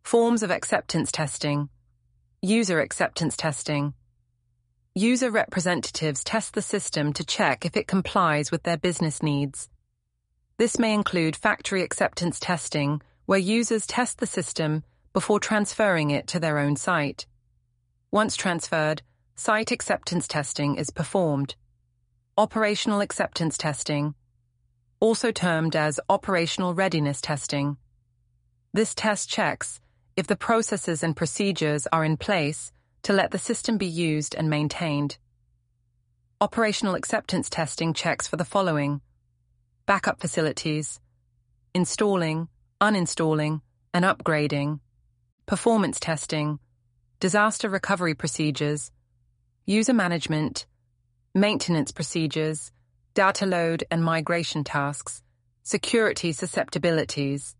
Forms of acceptance testing. User acceptance testing. User representatives test the system to check if it complies with their business needs. This may include factory acceptance testing, where users test the system before transferring it to their own site. Once transferred, site acceptance testing is performed. Operational acceptance testing, also termed as operational readiness testing. This test checks if the processes and procedures are in place to let the system be used and maintained. Operational acceptance testing checks for the following: backup facilities, installing, uninstalling, and upgrading, performance testing, disaster recovery procedures, user management, maintenance procedures, data load and migration tasks, security susceptibilities.